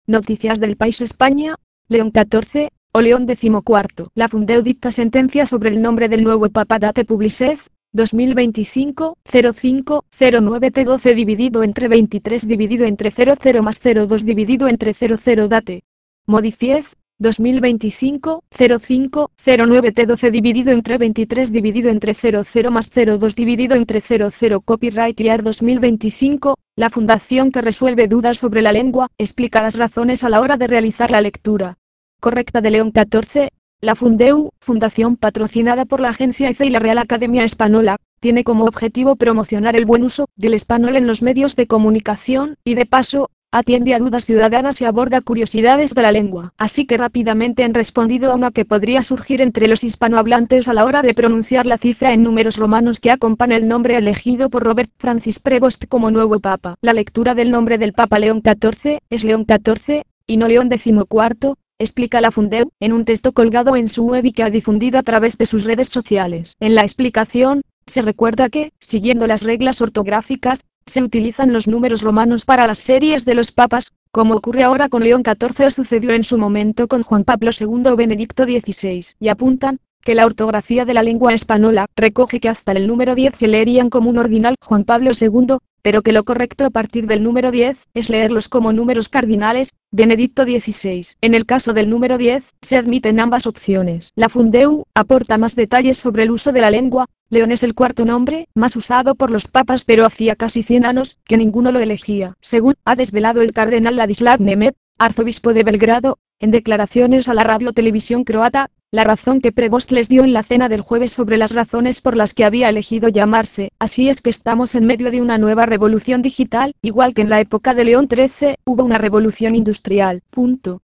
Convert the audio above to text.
Noticias del País España, León XIV, o León XIV. La Fundeu dicta sentencia sobre el nombre del nuevo Papa. Date publicez, 2025, 05, 09 T12 dividido entre 23 dividido entre 00 más 02 dividido entre 00 Date. Modifiez, 2025, 05, 09 T12 dividido entre 23 dividido entre 00 más 02 dividido entre 00 Copyright Year 2025, la fundación que resuelve dudas sobre la lengua, explica las razones a la hora de realizar la lectura correcta de León XIV. La Fundeu, fundación patrocinada por la agencia EFE y la Real Academia Española, tiene como objetivo promocionar el buen uso del español en los medios de comunicación, y de paso, atiende a dudas ciudadanas y aborda curiosidades de la lengua. Así que rápidamente han respondido a una que podría surgir entre los hispanohablantes a la hora de pronunciar la cifra en números romanos que acompaña el nombre elegido por Robert Francis Prevost como nuevo Papa. La lectura del nombre del Papa León XIV es León XIV, y no León XIV, explica la Fundeu, en un texto colgado en su web y que ha difundido a través de sus redes sociales. En la explicación, se recuerda que, siguiendo las reglas ortográficas, se utilizan los números romanos para las series de los papas, como ocurre ahora con León XIV o sucedió en su momento con Juan Pablo II o Benedicto XVI, y apuntan que la ortografía de la lengua española recoge que hasta el número 10 se leerían como un ordinal Juan Pablo II, pero que lo correcto a partir del número 10 es leerlos como números cardinales, Benedicto XVI. En el caso del número 10, se admiten ambas opciones. La Fundeu aporta más detalles sobre el uso de la lengua. León es el cuarto nombre más usado por los papas, pero hacía casi 100 años que ninguno lo elegía, según ha desvelado el cardenal Ladislav Nemeth, arzobispo de Belgrado, en declaraciones a la radio-televisión croata. La razón que Prevost les dio en la cena del jueves sobre las razones por las que había elegido llamarse así es que estamos en medio de una nueva revolución digital, igual que en la época de León XIII, hubo una revolución industrial. Punto.